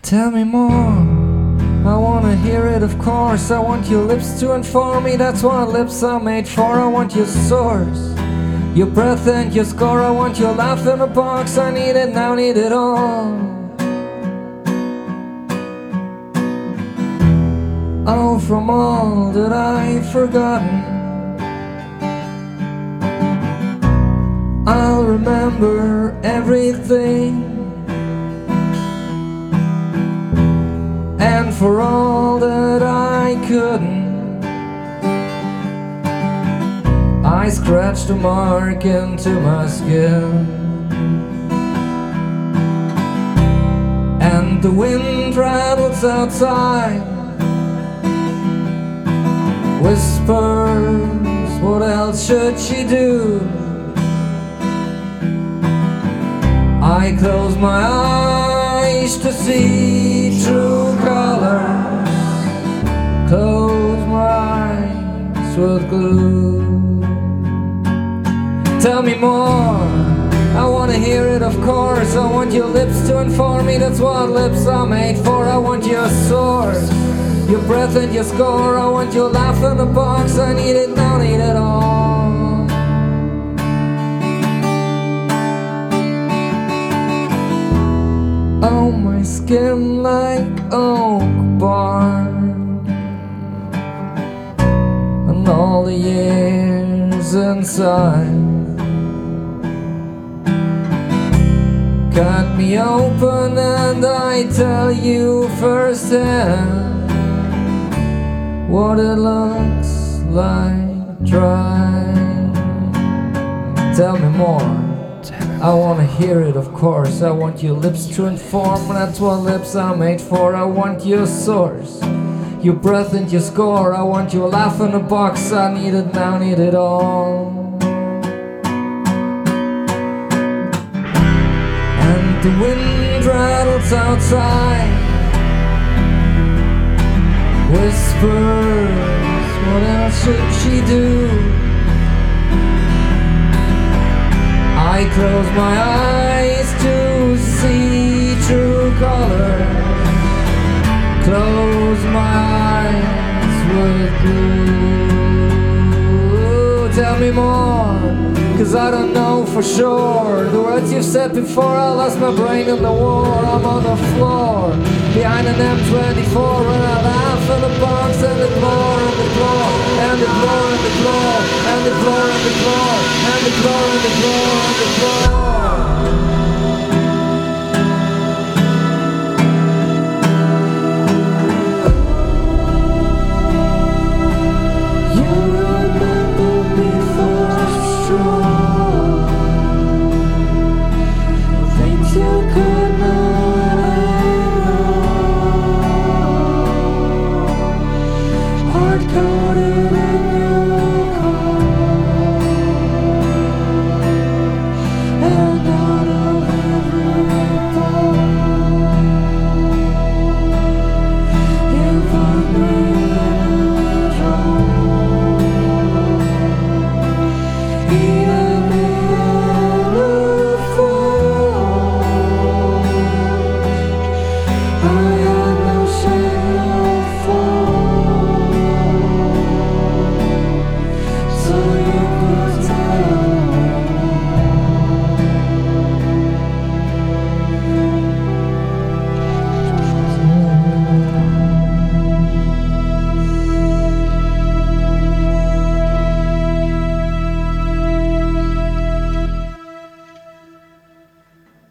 Tell me more, I wanna hear it of course. I want your lips to inform me, that's what lips are made for. I want your source, your breath and your score. I want your laugh in a box, I need it now, need it all. Oh, from all that I've forgotten, I'll remember everything. And for all that I couldn't, I scratched a mark into my skin. And the wind rattles outside, whispers, what else should she do? I close my eyes to see true colors, close my eyes with glue. Tell me more, I wanna hear it of course. I want your lips to inform me, that's what lips are made for. I want your source, your breath and your score. I want your laugh in the box, I need it now, need it all. Oh, my skin like oak bark, and all the years inside cut me open, and I tell you firsthand what it looks like dry. Tell me more, I wanna hear it of course. I want your lips to inform, that's what lips are made for. I want your source, your breath and your score. I want your laugh in a box, I need it now, need it all. And the wind rattles outside, whispers, what else should she do? I close my eyes to see true colors, close my eyes with glue. Tell me more, cause I don't know for sure. The words you've said before, I lost my brain in the war. I'm on the floor, behind an M24, and I laugh in the box, and the floor, and the floor, and the floor, and the floor, and the floor, and the floor, and the floor, and the floor, and the floor.